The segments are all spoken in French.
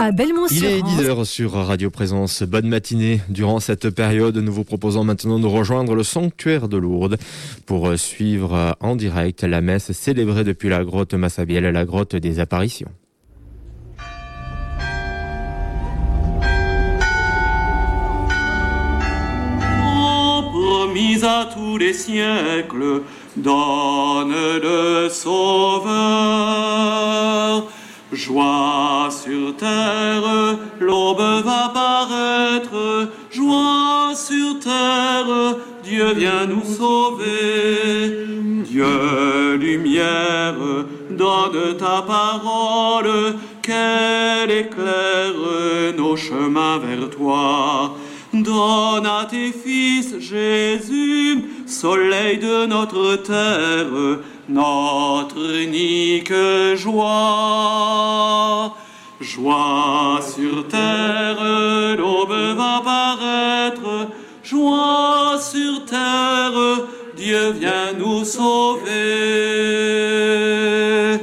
à Belmont-sur-Rance. Il est 10h sur Radio Présence. Bonne matinée. Durant cette période, nous vous proposons maintenant de rejoindre le sanctuaire de Lourdes pour suivre en direct la messe célébrée depuis la grotte Massabielle, la grotte des apparitions. Promis à tous les siècles, donne le Sauveur. Joie sur terre, l'aube va paraître. Joie sur terre, Dieu vient nous sauver. Dieu lumière, donne ta parole, qu'elle éclaire nos chemins vers toi. Donne à tes fils, Jésus, soleil de notre terre, notre unique joie. Joie sur terre, l'aube va paraître. Joie sur terre, Dieu vient nous sauver.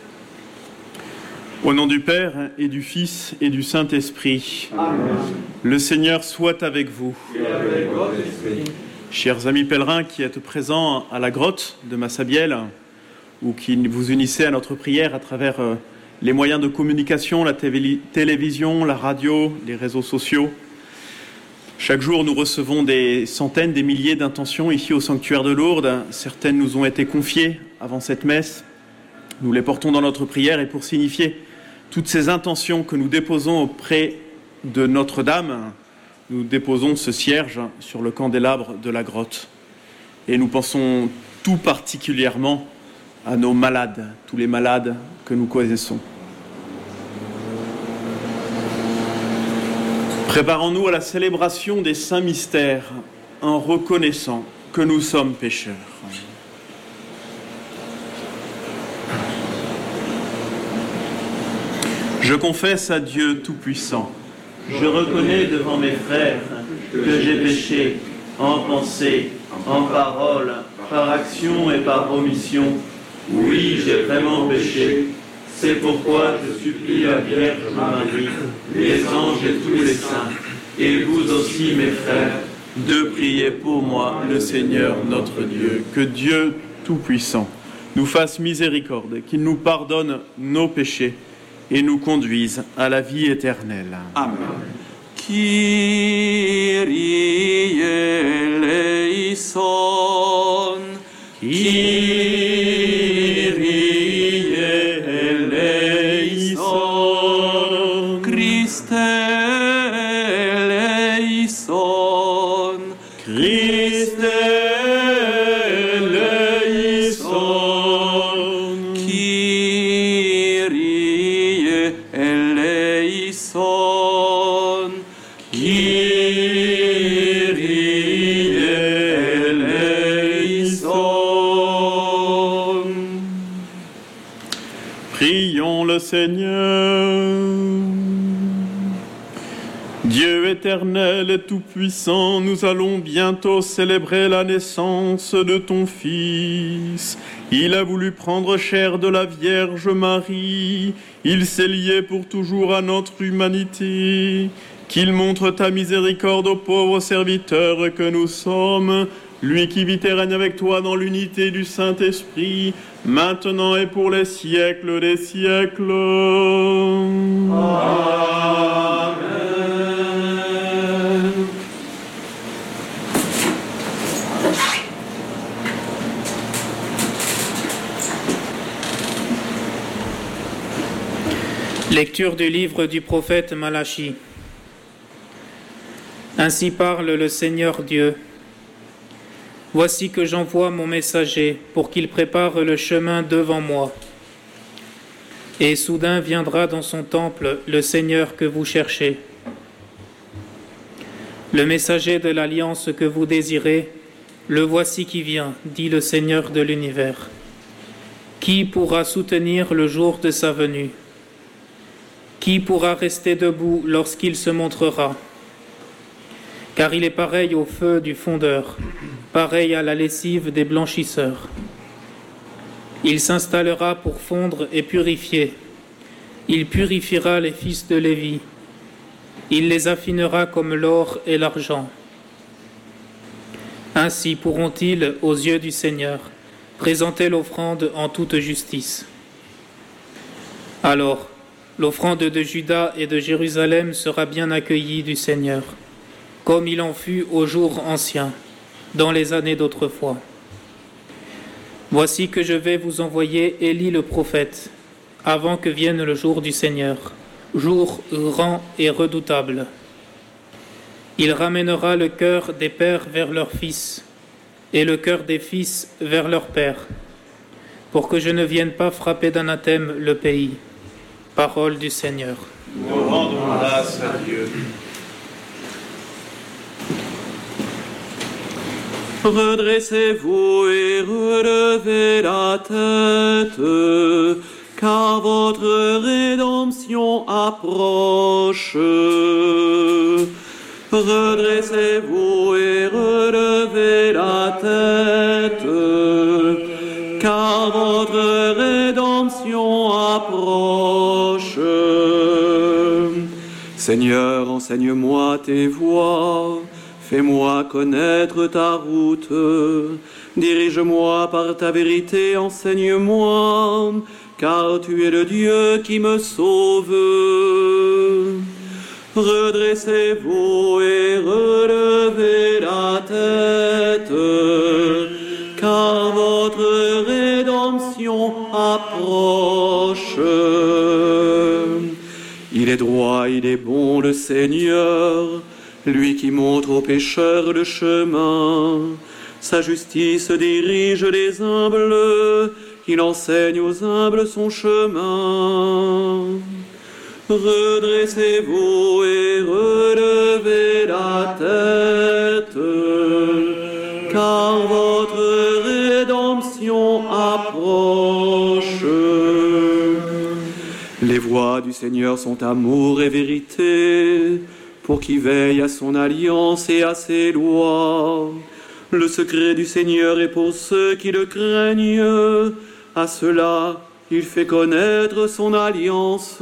Au nom du Père et du Fils et du Saint-Esprit. Amen. Le Seigneur soit avec vous. Et avec votre esprit. Chers amis pèlerins qui êtes présents à la grotte de Massabielle ou qui vous unissez à notre prière à travers les moyens de communication, la télévision, la radio, les réseaux sociaux. Chaque jour, nous recevons des centaines, des milliers d'intentions ici au sanctuaire de Lourdes. Certaines nous ont été confiées avant cette messe. Nous les portons dans notre prière et pour signifier toutes ces intentions que nous déposons auprès de Notre-Dame, nous déposons ce cierge sur le candélabre de la grotte. Et nous pensons tout particulièrement à nos malades, tous les malades que nous connaissons. Préparons-nous à la célébration des saints mystères en reconnaissant que nous sommes pécheurs. Je confesse à Dieu Tout-Puissant. Je reconnais devant mes frères que j'ai péché en pensée, en parole, par action et par omission. Oui, j'ai vraiment péché. C'est pourquoi je supplie la Vierge Marie, les anges et tous les saints, et vous aussi, mes frères, de prier pour moi, le Seigneur notre Dieu. Que Dieu Tout-Puissant nous fasse miséricorde, qu'il nous pardonne nos péchés et nous conduise à la vie éternelle. Amen. Kyrie eleison. Kyrie eleison. Christe eleison. Christe eleison. Kyrie eleison. Kyrie eleison. Prions le Seigneur. Dieu éternel et tout-puissant, nous allons bientôt célébrer la naissance de ton Fils. Il a voulu prendre chair de la Vierge Marie. Il s'est lié pour toujours à notre humanité. Qu'il montre ta miséricorde aux pauvres serviteurs que nous sommes, lui qui vit et règne avec toi dans l'unité du Saint-Esprit, maintenant et pour les siècles des siècles. Amen. Lecture du livre du prophète Malachie. Ainsi parle le Seigneur Dieu. Voici que j'envoie mon messager pour qu'il prépare le chemin devant moi. Et soudain viendra dans son temple le Seigneur que vous cherchez. Le messager de l'alliance que vous désirez, le voici qui vient, dit le Seigneur de l'univers. Qui pourra soutenir le jour de sa venue? Qui pourra rester debout lorsqu'il se montrera? Car il est pareil au feu du fondeur, pareil à la lessive des blanchisseurs. Il s'installera pour fondre et purifier. Il purifiera les fils de Lévi. Il les affinera comme l'or et l'argent. Ainsi pourront-ils, aux yeux du Seigneur, présenter l'offrande en toute justice. Alors, l'offrande de Juda et de Jérusalem sera bien accueillie du Seigneur, comme il en fut aux jours anciens, dans les années d'autrefois. Voici que je vais vous envoyer Élie le prophète, avant que vienne le jour du Seigneur, jour grand et redoutable. Il ramènera le cœur des pères vers leurs fils, et le cœur des fils vers leurs pères, pour que je ne vienne pas frapper d'anathème le pays. Parole du Seigneur. Nous rendons grâce à Dieu. Redressez-vous et relevez la tête, car votre rédemption approche. Redressez-vous et relevez la tête, car votre rédemption approche. Seigneur, enseigne-moi tes voies. Fais-moi connaître ta route, dirige-moi par ta vérité, enseigne-moi, car tu es le Dieu qui me sauve. Redressez-vous et relevez la tête, car votre rédemption approche. Il est droit, il est bon le Seigneur, lui qui montre aux pécheurs le chemin. Sa justice dirige les humbles, il enseigne aux humbles son chemin. Redressez-vous et relevez la tête, car votre rédemption approche. Les voies du Seigneur sont amour et vérité, pour qui veille à son alliance et à ses lois. Le secret du Seigneur est pour ceux qui le craignent, à ceux-là il fait connaître son alliance.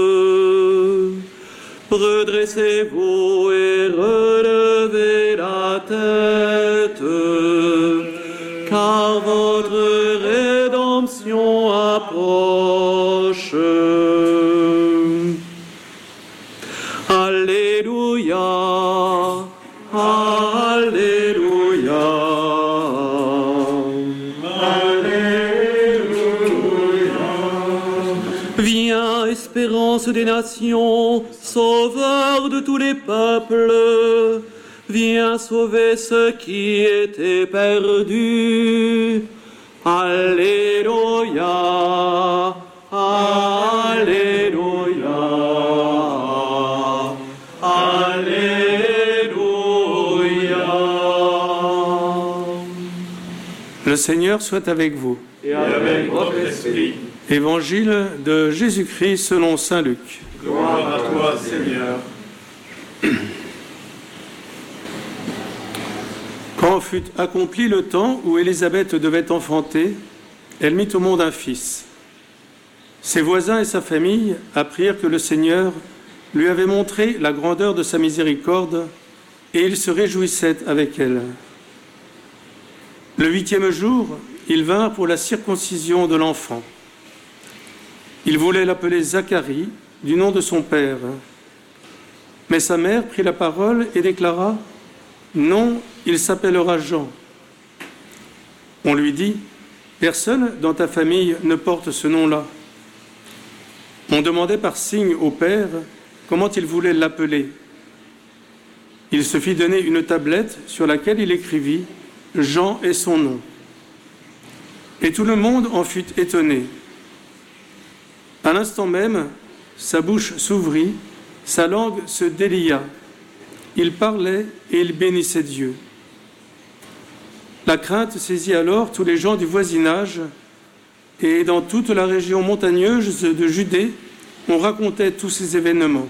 Redressez-vous et relevez la tête, car votre rédemption approche. Alléluia, Alléluia, Alléluia. Viens, espérance des nations, sauveur de tous les peuples, viens sauver ceux qui étaient perdus. Alléluia, Alléluia. Le Seigneur soit avec vous. Et avec votre esprit. Évangile de Jésus-Christ selon saint Luc. Gloire à toi, Seigneur. Quand fut accompli le temps où Élisabeth devait enfanter, elle mit au monde un fils. Ses voisins et sa famille apprirent que le Seigneur lui avait montré la grandeur de sa miséricorde, et il se réjouissait avec elle. Le 8e jour, ils vinrent pour la circoncision de l'enfant. Ils voulaient l'appeler Zacharie, du nom de son père. Mais sa mère prit la parole et déclara : « Non, il s'appellera Jean. » On lui dit : « Personne dans ta famille ne porte ce nom-là. » On demandait par signe au père comment il voulait l'appeler. Il se fit donner une tablette sur laquelle il écrivit : Jean est son nom. Et tout le monde en fut étonné. À l'instant même, sa bouche s'ouvrit, sa langue se délia. Il parlait et il bénissait Dieu. La crainte saisit alors tous les gens du voisinage, et dans toute la région montagneuse de Judée, on racontait tous ces événements.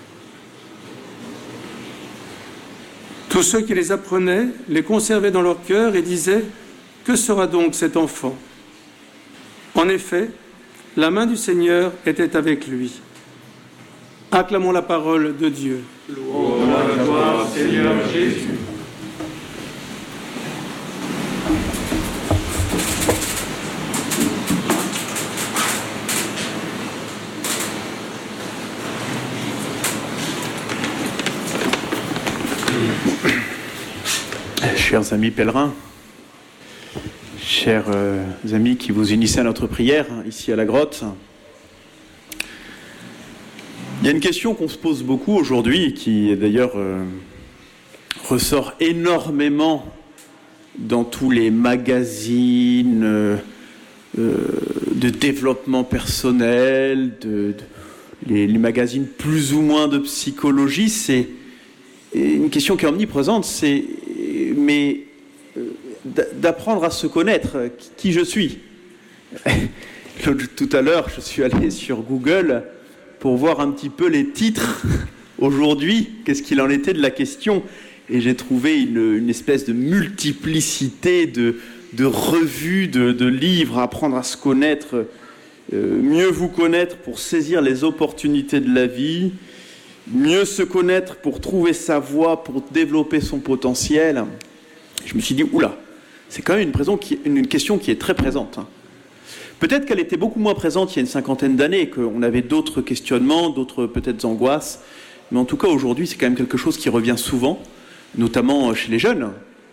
Tous ceux qui les apprenaient les conservaient dans leur cœur et disaient : « Que sera donc cet enfant ?» En effet, la main du Seigneur était avec lui. Acclamons la parole de Dieu. Louange à toi, Seigneur Jésus. Chers amis pèlerins, chers amis qui vous unissez à notre prière ici à la grotte, il y a une question qu'on se pose beaucoup aujourd'hui et qui d'ailleurs ressort énormément dans tous les magazines de développement personnel, les magazines plus ou moins de psychologie. C'est une question qui est omniprésente, c'est d'apprendre à se connaître, qui je suis. Tout à l'heure, je suis allé sur Google pour voir un petit peu les titres aujourd'hui, qu'est-ce qu'il en était de la question, et j'ai trouvé une espèce de multiplicité de revues, de livres, apprendre à se connaître, mieux vous connaître pour saisir les opportunités de la vie, mieux se connaître pour trouver sa voie, pour développer son potentiel. Je me suis dit, oula, c'est quand même une question qui est très présente. Peut-être qu'elle était beaucoup moins présente il y a une cinquantaine d'années, qu'on avait d'autres questionnements, d'autres peut-être angoisses, mais en tout cas aujourd'hui c'est quand même quelque chose qui revient souvent, notamment chez les jeunes.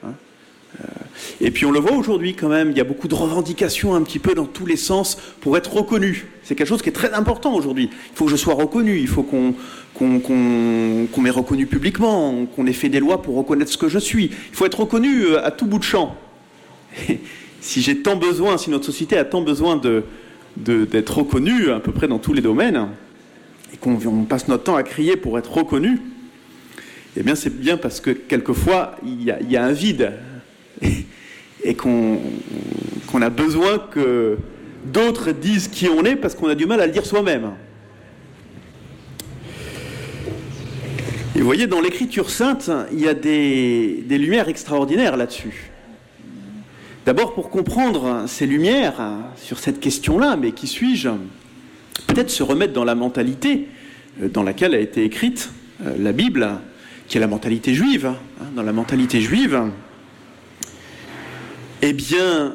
Et puis on le voit aujourd'hui quand même, il y a beaucoup de revendications un petit peu dans tous les sens pour être reconnu. C'est quelque chose qui est très important aujourd'hui. Il faut que je sois reconnu, il faut qu'on m'ait reconnu publiquement, qu'on ait fait des lois pour reconnaître ce que je suis. Il faut être reconnu à tout bout de champ. Si notre société a tant besoin d'être reconnu à peu près dans tous les domaines, et qu'on passe notre temps à crier pour être reconnu, eh bien c'est bien parce que quelquefois il y a un vide et qu'on a besoin que d'autres disent qui on est parce qu'on a du mal à le dire soi-même. Et vous voyez, dans l'Écriture sainte, il y a des lumières extraordinaires là-dessus. D'abord, pour comprendre ces lumières sur cette question-là, mais qui suis-je ? Peut-être se remettre dans la mentalité dans laquelle a été écrite la Bible, qui est la mentalité juive. Dans la mentalité juive, eh bien,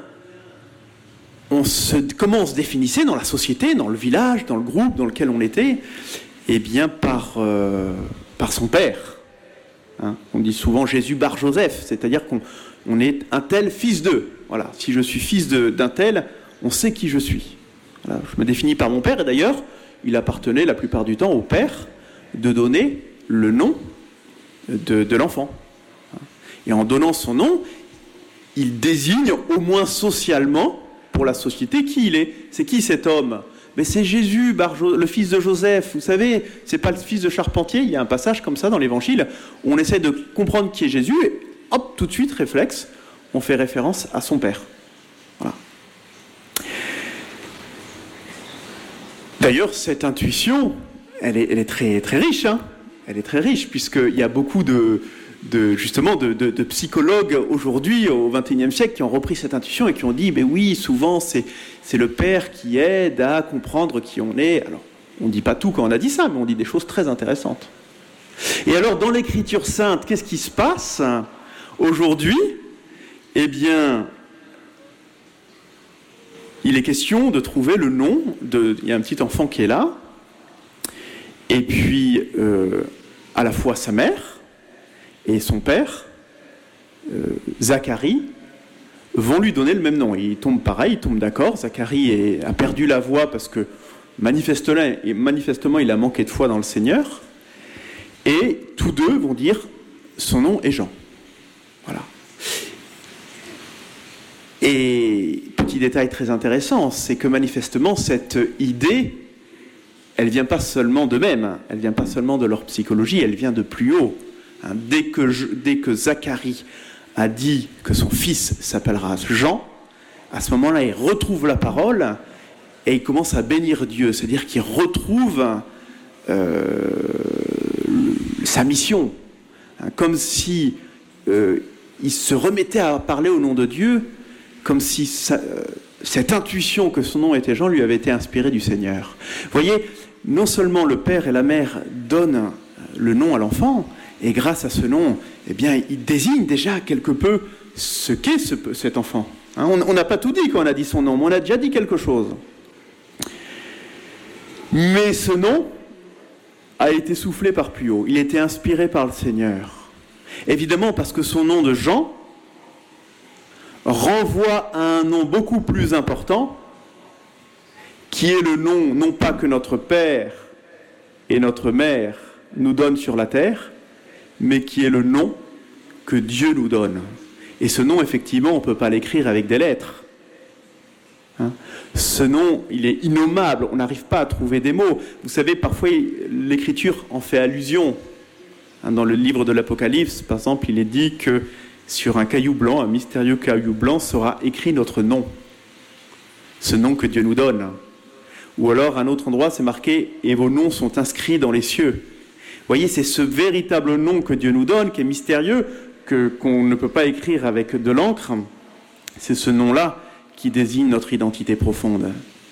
comment on se définissait dans la société, dans le village, dans le groupe dans lequel on était ? Eh bien, par son père. On dit souvent Jésus bar Joseph, c'est-à-dire qu'on est un tel fils d'eux. Voilà, si je suis fils d'un tel, on sait qui je suis. Voilà, je me définis par mon père, et d'ailleurs, il appartenait la plupart du temps au père de donner le nom de l'enfant. Et en donnant son nom, il désigne au moins socialement, pour la société, qui il est. C'est qui cet homme ? Mais c'est Jésus, le fils de Joseph. Vous savez, c'est pas le fils de charpentier. Il y a un passage comme ça dans l'Évangile où on essaie de comprendre qui est Jésus, et hop, tout de suite, réflexe, on fait référence à son père. Voilà. D'ailleurs, cette intuition, elle est très, très riche. Elle est très riche, puisqu'il y a beaucoup de psychologues aujourd'hui, au XXIe siècle, qui ont repris cette intuition et qui ont dit, mais oui, souvent, c'est le père qui aide à comprendre qui on est. Alors, on ne dit pas tout quand on a dit ça, mais on dit des choses très intéressantes. Et alors, dans l'Écriture sainte, qu'est-ce qui se passe aujourd'hui ? Eh bien, il est question de trouver le nom il y a un petit enfant qui est là, et puis à la fois sa mère et son père, Zacharie, vont lui donner le même nom. Ils tombent pareil, ils tombent d'accord. Zacharie a perdu la voix parce que manifestement il a manqué de foi dans le Seigneur, et tous deux vont dire son nom est Jean. Voilà. Et petit détail très intéressant, c'est que manifestement cette idée, elle vient pas seulement d'eux-mêmes, elle vient pas seulement de leur psychologie, elle vient de plus haut. Dès que Zacharie a dit que son fils s'appellera Jean, à ce moment-là, il retrouve la parole et il commence à bénir Dieu, c'est-à-dire qu'il retrouve sa mission, comme si il se remettait à parler au nom de Dieu, comme si cette intuition que son nom était Jean lui avait été inspirée du Seigneur. Vous voyez, non seulement le père et la mère donnent le nom à l'enfant, et grâce à ce nom, eh bien, ils désignent déjà quelque peu ce qu'est cet enfant. Hein, on n'a pas tout dit quand on a dit son nom, mais on a déjà dit quelque chose. Mais ce nom a été soufflé par plus haut, il a été inspiré par le Seigneur. Évidemment parce que son nom de Jean renvoie à un nom beaucoup plus important, qui est le nom, non pas que notre père et notre mère nous donnent sur la terre, mais qui est le nom que Dieu nous donne. Et ce nom, effectivement, on ne peut pas l'écrire avec des lettres. Hein? Ce nom, il est innommable, on n'arrive pas à trouver des mots. Vous savez, parfois, l'Écriture en fait allusion. Hein, dans le livre de l'Apocalypse, par exemple, il est dit que sur un caillou blanc, un mystérieux caillou blanc, sera écrit notre nom. Ce nom que Dieu nous donne. Ou alors, à un autre endroit, c'est marqué « Et vos noms sont inscrits dans les cieux ». Vous voyez, c'est ce véritable nom que Dieu nous donne, qui est mystérieux, qu'on ne peut pas écrire avec de l'encre. C'est ce nom-là qui désigne notre identité profonde.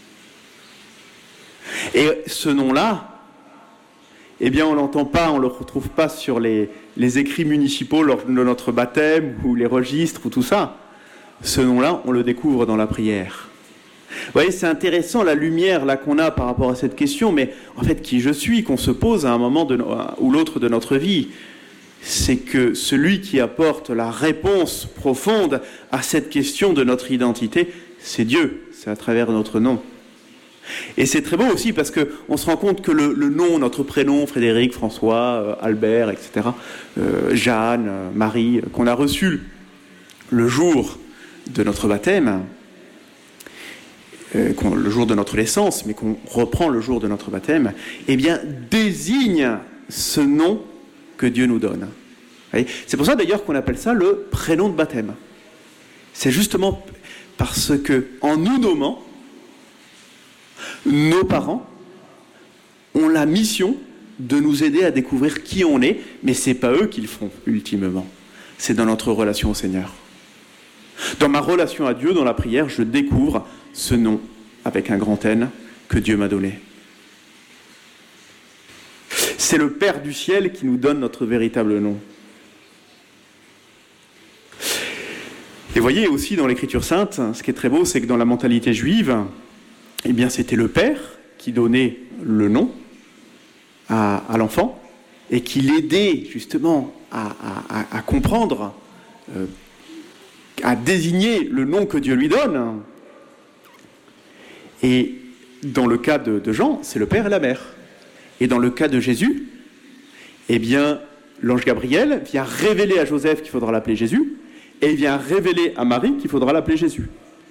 Et ce nom-là, eh bien, on ne l'entend pas, on ne le retrouve pas sur les écrits municipaux lors de notre baptême, ou les registres, ou tout ça. Ce nom-là, on le découvre dans la prière. Vous voyez, c'est intéressant la lumière là qu'on a par rapport à cette question, mais en fait, qui je suis, qu'on se pose à un moment ou l'autre de notre vie, c'est que celui qui apporte la réponse profonde à cette question de notre identité, c'est Dieu, c'est à travers notre nom. Et c'est très beau aussi parce qu'on se rend compte que le nom, notre prénom, Frédéric, François, Albert, etc., Jeanne, Marie, qu'on a reçu le jour de notre baptême, le jour de notre naissance, mais qu'on reprend le jour de notre baptême, eh bien, désigne ce nom que Dieu nous donne. C'est pour ça d'ailleurs qu'on appelle ça le prénom de baptême. C'est justement parce que, en nous nommant, nos parents ont la mission de nous aider à découvrir qui on est, mais ce n'est pas eux qui le font, ultimement. C'est dans notre relation au Seigneur. Dans ma relation à Dieu, dans la prière, je découvre ce nom, avec un grand N, que Dieu m'a donné. C'est le Père du ciel qui nous donne notre véritable nom. Et voyez aussi dans l'Écriture sainte, ce qui est très beau, c'est que dans la mentalité juive, eh bien c'était le Père qui donnait le nom à l'enfant et qui l'aidait justement à comprendre, à désigner le nom que Dieu lui donne. Et dans le cas de Jean, c'est le père et la mère. Et dans le cas de Jésus, eh bien, l'ange Gabriel vient révéler à Joseph qu'il faudra l'appeler Jésus, et il vient révéler à Marie qu'il faudra l'appeler Jésus.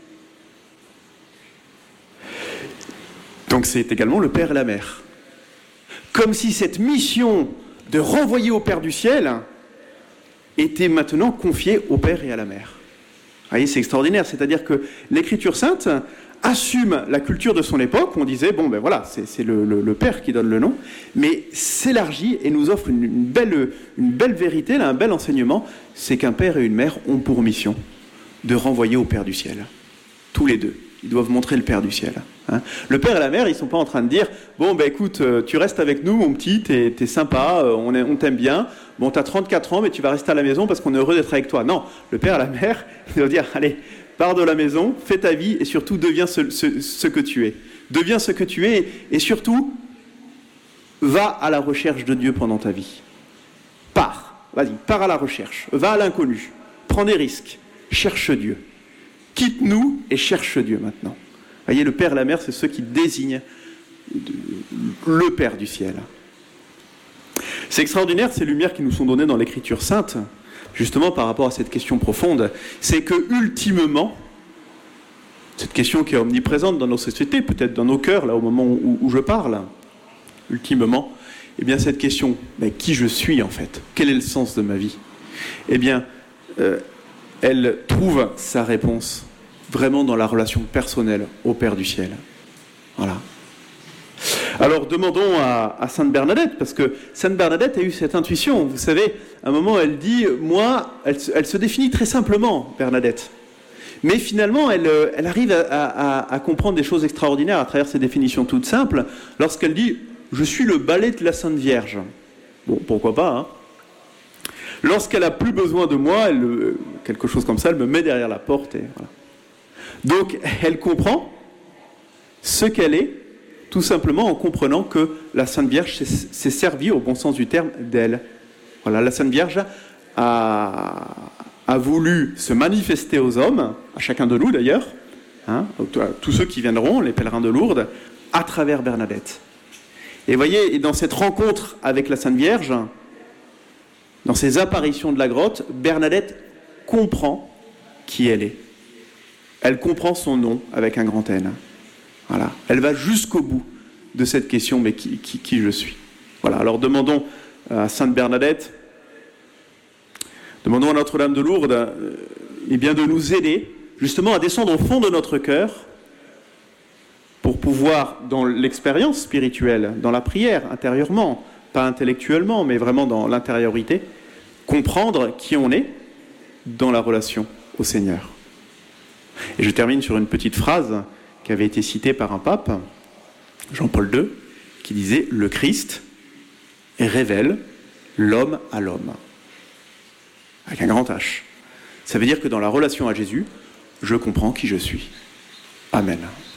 Donc c'est également le père et la mère. Comme si cette mission de renvoyer au Père du ciel était maintenant confiée au père et à la mère. Vous voyez, c'est extraordinaire. C'est-à-dire que l'Écriture sainte assume la culture de son époque, on disait, bon ben voilà, c'est le père qui donne le nom, mais s'élargit et nous offre une belle vérité, là, un bel enseignement, c'est qu'un père et une mère ont pour mission de renvoyer au Père du ciel. Tous les deux, ils doivent montrer le Père du ciel. Hein. Le père et la mère, ils ne sont pas en train de dire, bon ben écoute, tu restes avec nous mon petit, t'es sympa, on t'aime bien, bon t'as 34 ans, mais tu vas rester à la maison parce qu'on est heureux d'être avec toi. Non, le père et la mère, ils doivent dire, allez, pars de la maison, fais ta vie et surtout deviens ce que tu es. Deviens ce que tu es et surtout, va à la recherche de Dieu pendant ta vie. Pars, vas-y, pars à la recherche, va à l'inconnu, prends des risques, cherche Dieu. Quitte-nous et cherche Dieu maintenant. Vous voyez, le père et la mère, c'est ceux qui désignent le Père du ciel. C'est extraordinaire ces lumières qui nous sont données dans l'Écriture sainte, justement par rapport à cette question profonde, c'est que ultimement, cette question qui est omniprésente dans nos sociétés, peut-être dans nos cœurs, là au moment où je parle, ultimement, eh bien cette question, qui je suis en fait, quel est le sens de ma vie, eh bien, elle trouve sa réponse vraiment dans la relation personnelle au Père du ciel. Voilà. Alors demandons à Sainte Bernadette, parce que Sainte Bernadette a eu cette intuition. Vous savez, à un moment elle dit, elle se définit très simplement, Bernadette. Mais finalement, elle arrive à comprendre des choses extraordinaires à travers ces définitions toutes simples, lorsqu'elle dit, je suis le balai de la Sainte Vierge. Bon, pourquoi pas, hein. Lorsqu'elle a plus besoin de moi, quelque chose comme ça, elle me met derrière la porte. Et voilà. Donc, elle comprend ce qu'elle est, tout simplement en comprenant que la Sainte Vierge s'est servie, au bon sens du terme, d'elle. Voilà, la Sainte Vierge a voulu se manifester aux hommes, à chacun de nous d'ailleurs, hein, à tous ceux qui viendront, les pèlerins de Lourdes, à travers Bernadette. Et voyez, dans cette rencontre avec la Sainte Vierge, dans ces apparitions de la grotte, Bernadette comprend qui elle est. Elle comprend son nom avec un grand N. Voilà. Elle va jusqu'au bout de cette question, mais qui je suis. Voilà. Alors demandons à Sainte Bernadette, demandons à Notre-Dame de Lourdes de nous aider justement à descendre au fond de notre cœur pour pouvoir, dans l'expérience spirituelle, dans la prière, intérieurement, pas intellectuellement, mais vraiment dans l'intériorité, comprendre qui on est dans la relation au Seigneur. Et je termine sur une petite phrase qui avait été citée par un pape, Jean-Paul II, qui disait « Le Christ révèle l'homme à l'homme ». Avec un grand H. Ça veut dire que dans la relation à Jésus, je comprends qui je suis. Amen.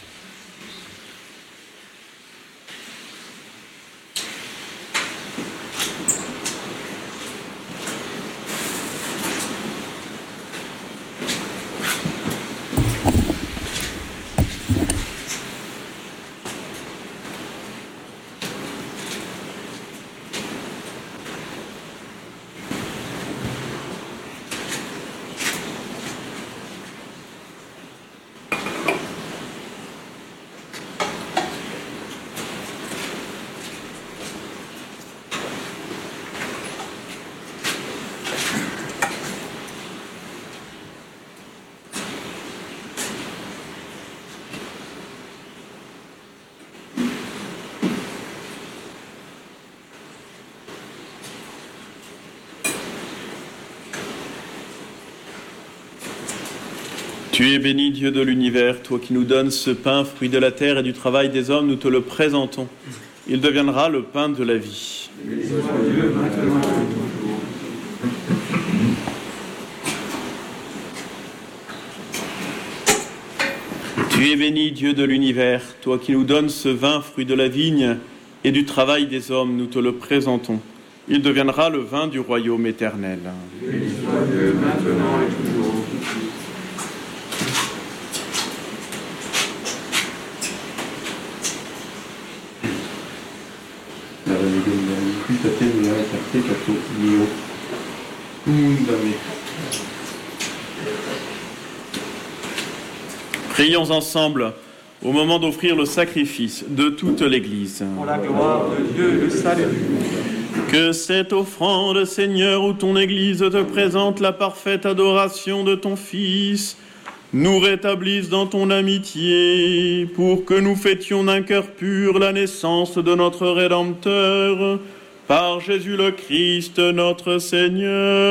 Tu es béni, Dieu de l'univers, toi qui nous donnes ce pain, fruit de la terre et du travail des hommes, nous te le présentons. Il deviendra le pain de la vie. Tu es béni, Dieu de l'univers, toi qui nous donnes ce vin, fruit de la vigne et du travail des hommes, nous te le présentons. Il deviendra le vin du royaume éternel. Béni soit Dieu, maintenant et toujours. Prions ensemble au moment d'offrir le sacrifice de toute l'Église. Pour la gloire de Dieu, le salut du monde. Que cette offrande, Seigneur, où ton Église te présente la parfaite adoration de ton Fils, nous rétablisse dans ton amitié, pour que nous fêtions d'un cœur pur la naissance de notre Rédempteur, par Jésus le Christ, notre Seigneur.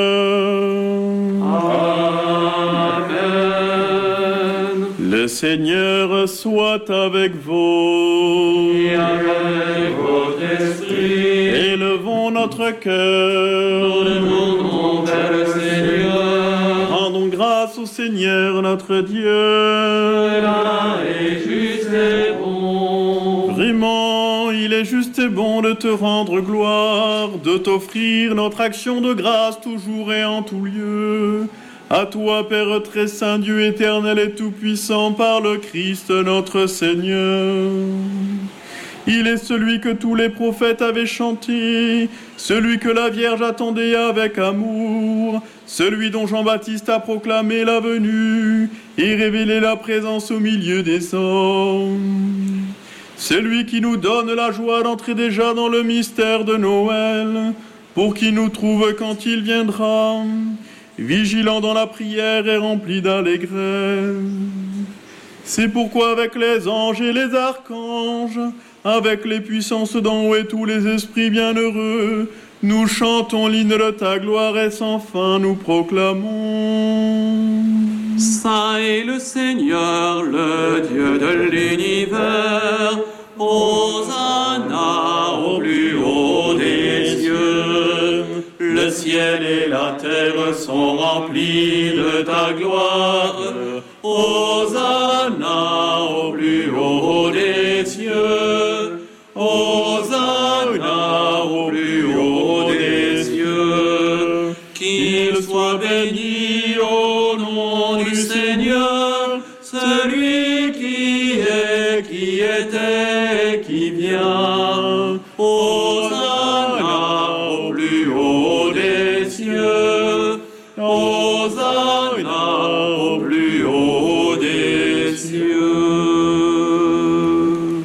Amen. Le Seigneur soit avec vous. Et avec votre esprit. Élevons notre cœur. Nous le demandons vers le Seigneur. Rendons grâce au Seigneur notre Dieu. Cela est juste et bon. Vraiment, il est juste et bon de te rendre gloire, de t'offrir notre action de grâce toujours et en tout lieu. À toi, Père très saint, Dieu éternel et tout-puissant, par le Christ notre Seigneur. Il est celui que tous les prophètes avaient chanté, celui que la Vierge attendait avec amour, celui dont Jean-Baptiste a proclamé la venue et révélé la présence au milieu des hommes. Celui qui nous donne la joie d'entrer déjà dans le mystère de Noël, pour qu'il nous trouve quand il viendra, vigilant dans la prière et rempli d'allégresse. C'est pourquoi avec les anges et les archanges, avec les puissances d'en haut et tous les esprits bienheureux, nous chantons l'hymne de ta gloire et sans fin nous proclamons. Saint est le Seigneur, le Dieu de l'univers. Hosanna, ciel et la terre sont remplis de ta gloire. Hosanna au plus haut des cieux. Hosanna au plus haut des cieux. Qu'il soit béni au nom du Seigneur, celui qui est, qui était, qui vient. Hosanna au plus haut des cieux. Hosanna au plus haut des cieux.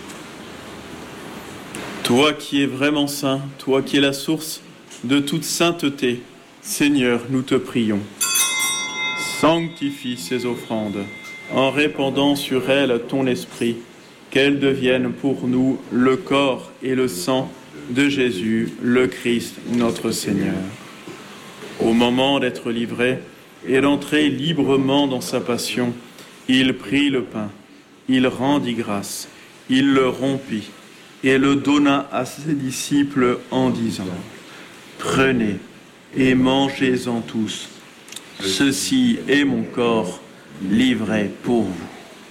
Toi qui es vraiment saint, toi qui es la source de toute sainteté, Seigneur, nous te prions. Sanctifie ces offrandes, en répandant sur elles ton esprit, qu'elles deviennent pour nous le corps et le sang de Jésus, le Christ, notre Seigneur. Au moment d'être livré et d'entrer librement dans sa passion, il prit le pain, il rendit grâce, il le rompit et le donna à ses disciples en disant : « Prenez et mangez-en tous. Ceci est mon corps livré pour vous. »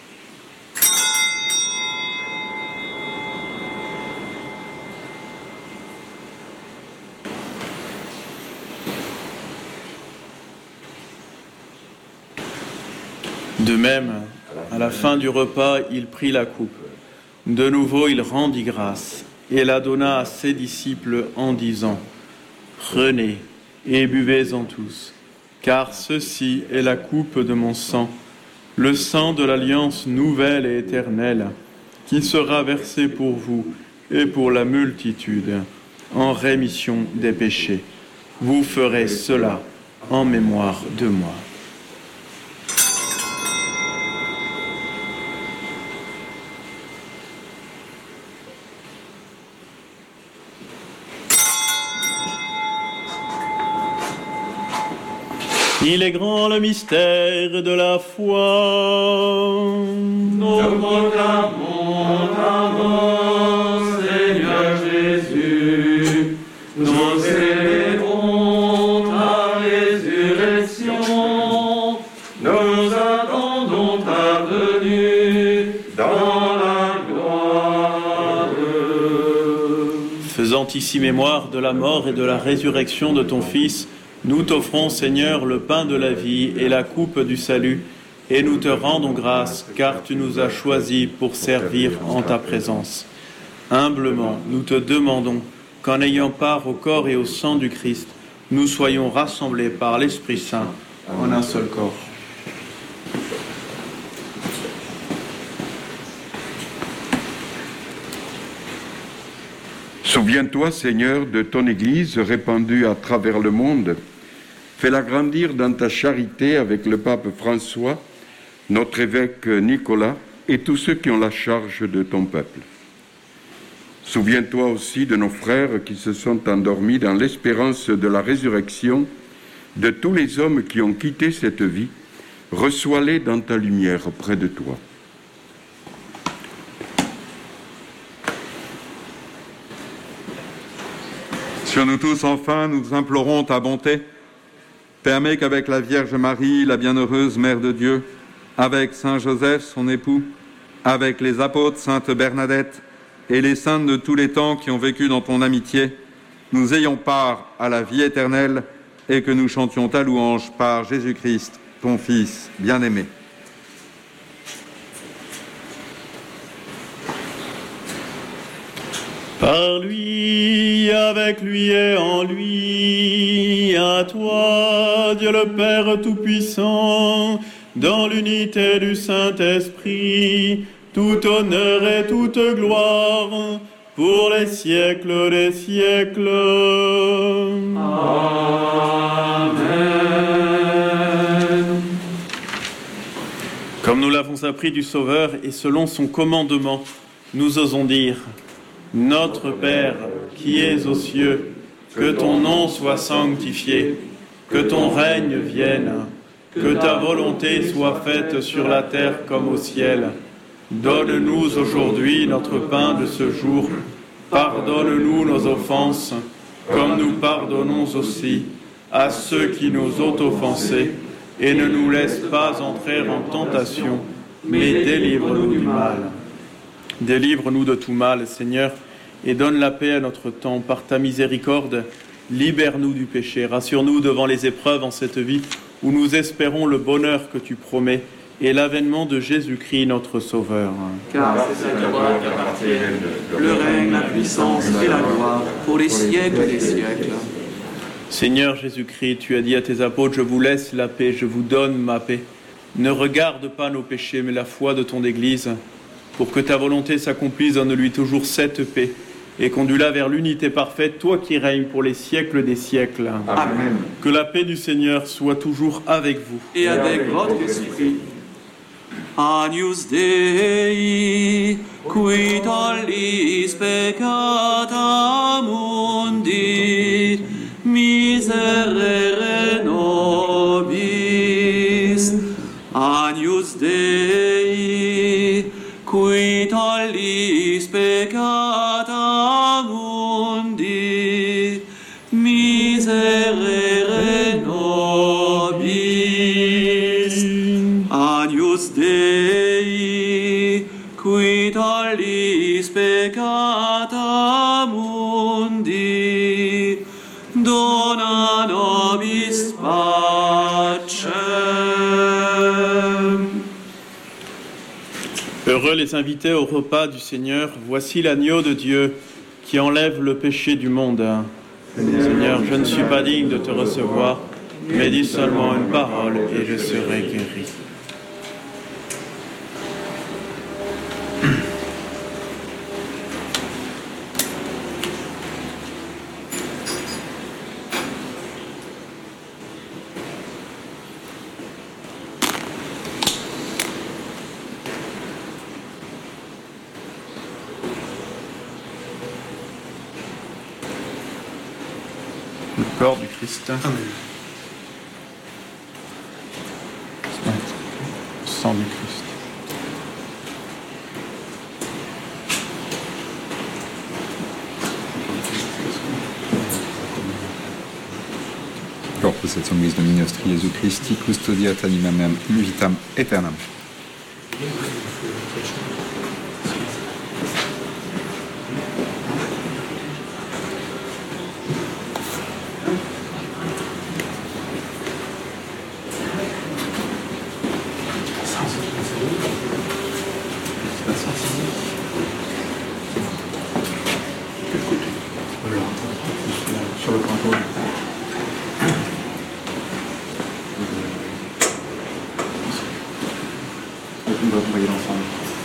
De même, à la fin du repas, il prit la coupe. De nouveau, il rendit grâce et la donna à ses disciples en disant : « Prenez et buvez-en tous, car ceci est la coupe de mon sang, le sang de l'alliance nouvelle et éternelle, qui sera versé pour vous et pour la multitude, en rémission des péchés. Vous ferez cela en mémoire de moi. » Il est grand le mystère de la foi. Nous proclamons ta mort, Seigneur Jésus. Nous célébrons ta résurrection. Nous attendons ta venue dans la gloire. Faisant ici mémoire de la mort et de la résurrection de ton Fils, nous t'offrons, Seigneur, le pain de la vie et la coupe du salut, et nous te rendons grâce, car tu nous as choisis pour servir en ta présence. Humblement, nous te demandons qu'en ayant part au corps et au sang du Christ, nous soyons rassemblés par l'Esprit Saint en un seul corps. Souviens-toi, Seigneur, de ton Église répandue à travers le monde. Fais-la grandir dans ta charité avec le pape François, notre évêque Nicolas et tous ceux qui ont la charge de ton peuple. Souviens-toi aussi de nos frères qui se sont endormis dans l'espérance de la résurrection, de tous les hommes qui ont quitté cette vie. Reçois-les dans ta lumière près de toi. Sur nous tous, enfin, nous implorons ta bonté. Permets qu'avec la Vierge Marie, la bienheureuse Mère de Dieu, avec Saint Joseph, son époux, avec les apôtres, Sainte Bernadette, et les saints de tous les temps qui ont vécu dans ton amitié, nous ayons part à la vie éternelle et que nous chantions ta louange par Jésus-Christ, ton Fils bien-aimé. Par lui, avec lui et en lui, à toi, Dieu le Père Tout-Puissant, dans l'unité du Saint-Esprit, tout honneur et toute gloire, pour les siècles des siècles. Amen. Comme nous l'avons appris du Sauveur et selon son commandement, nous osons dire : Notre Père, qui es aux cieux, que ton nom soit sanctifié, que ton règne vienne, que ta volonté soit faite sur la terre comme au ciel. Donne-nous aujourd'hui notre pain de ce jour. Pardonne-nous nos offenses, comme nous pardonnons aussi à ceux qui nous ont offensés, et ne nous laisse pas entrer en tentation, mais délivre-nous du mal. Délivre-nous de tout mal, Seigneur, et donne la paix à notre temps par ta miséricorde. Libère-nous du péché, rassure-nous devant les épreuves en cette vie, où nous espérons le bonheur que tu promets et l'avènement de Jésus-Christ, notre Sauveur. Car c'est à toi qu'appartiennent le règne, la puissance et la gloire pour les siècles des siècles. Seigneur Jésus-Christ, tu as dit à tes apôtres, je vous laisse la paix, je vous donne ma paix. Ne regarde pas nos péchés, mais la foi de ton Église. Pour que ta volonté s'accomplisse, donne-lui toujours cette paix et conduis-la vers l'unité parfaite, toi qui règnes pour les siècles des siècles. Amen. Que la paix du Seigneur soit toujours avec vous. Et avec votre esprit. Agnus Dei, qui tollis peccata mundi, miserere nobis. Agnus Dei, qui tollis peccata mundi, miserere nobis. Agnus Dei, qui tollis peccata mundi, dona nobis pacem. Heureux les invités au repas du Seigneur, voici l'agneau de Dieu qui enlève le péché du monde. Seigneur, je ne suis pas digne de te recevoir, mais dis seulement une parole et je serai guéri. Le corps du Christ. Amen. Le sang du Christ. Corpus et sanguis Domini nostri Jesu Christi, custodiat animam meam in vitam aeternam. Sur le canton. On va envoyer l'ensemble.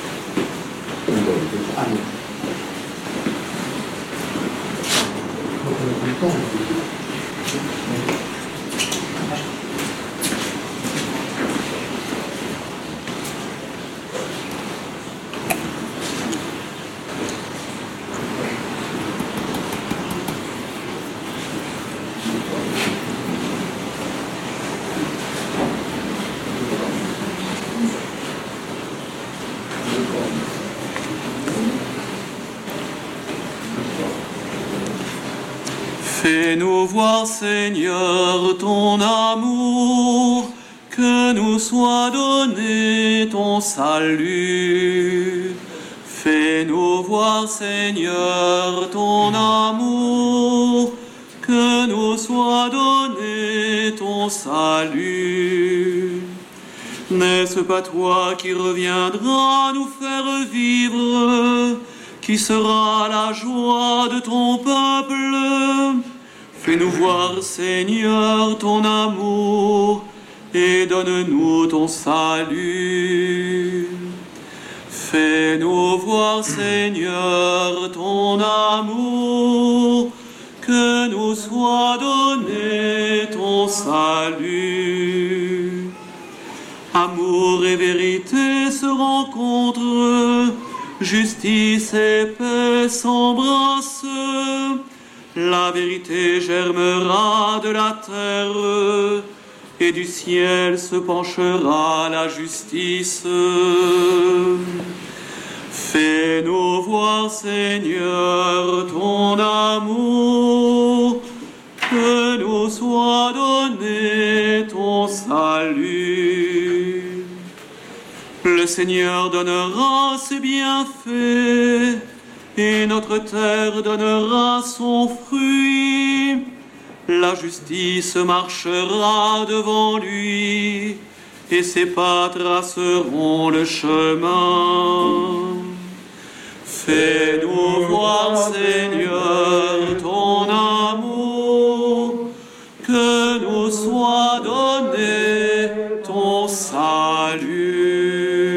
Fais-nous voir, Seigneur, ton amour, que nous soit donné ton salut. Fais-nous voir, Seigneur, ton amour, que nous soit donné ton salut. N'est-ce pas toi qui reviendras nous faire vivre, qui sera la joie de ton peuple? Fais-nous voir, Seigneur, ton amour et donne-nous ton salut. Fais-nous voir, Seigneur, ton amour, que nous soit donné ton salut. Amour et vérité se rencontrent, justice et paix s'embrassent. La vérité germera de la terre, et du ciel se penchera la justice. Fais-nous voir, Seigneur, ton amour, que nous soit donné ton salut. Le Seigneur donnera ses bienfaits, et notre terre donnera son fruit. La justice marchera devant lui, et ses pas traceront le chemin. Fais-nous voir, Seigneur, ton amour, que nous soit donné ton salut.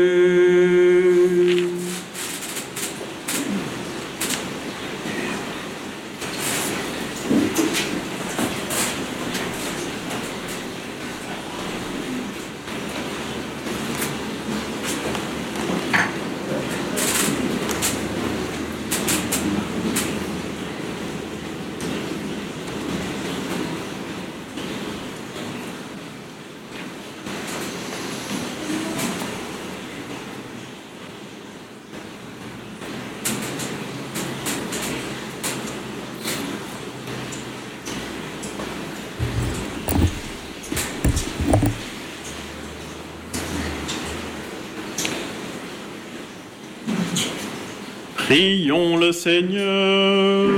Prions le Seigneur.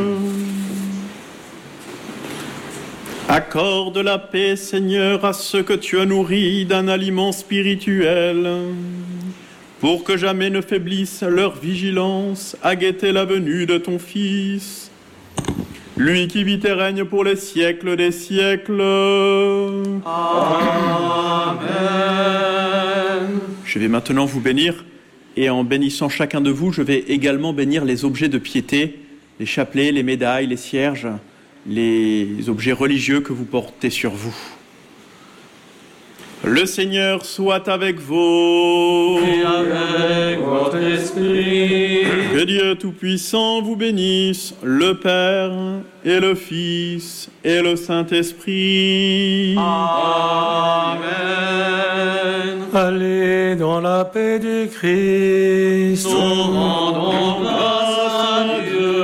Accorde la paix, Seigneur, à ceux que tu as nourris d'un aliment spirituel, pour que jamais ne faiblisse leur vigilance à guetter la venue de ton Fils, lui qui vit et règne pour les siècles des siècles. Amen. Je vais maintenant vous bénir. Et en bénissant chacun de vous, je vais également bénir les objets de piété, les chapelets, les médailles, les cierges, les objets religieux que vous portez sur vous. Le Seigneur soit avec vous. Et avec votre esprit. Que Dieu Tout-Puissant vous bénisse, le Père et le Fils et le Saint-Esprit. Amen. Allez dans la paix du Christ. Nous rendons grâce à Dieu.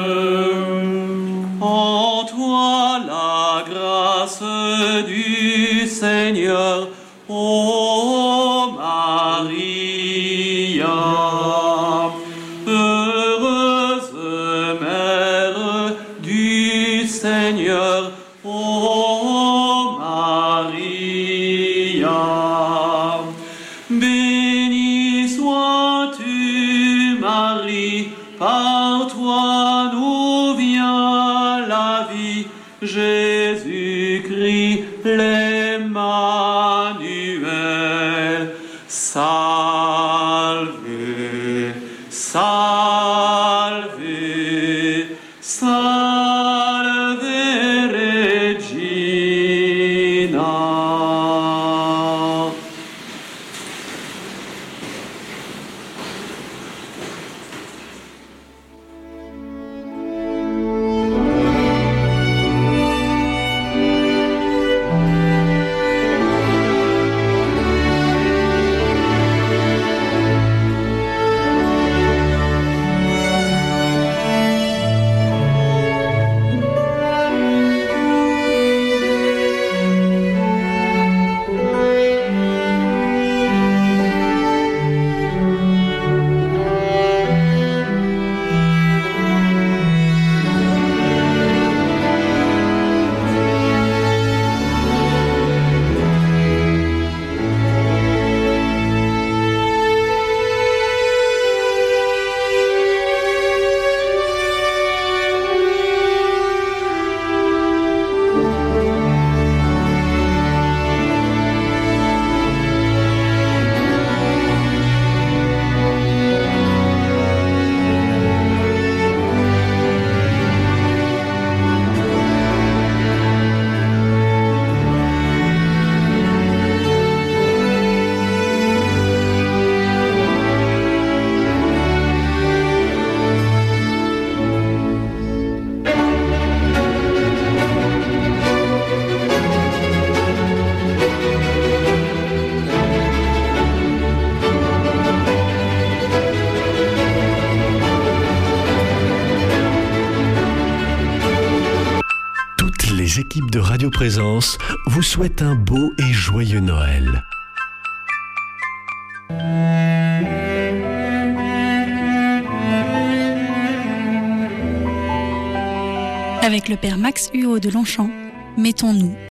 En toi la grâce du Seigneur, ô Maria, heureuse mère du Seigneur, ô Maria. Béni sois-tu, Marie, par toi nous vient la vie, Jésus-Christ l'Emmanuel. Salve, salve, salve Regina. les équipes de Radio Présence vous souhaitent un beau et joyeux Noël. Avec le père Max Huot de Longchamp, mettons-nous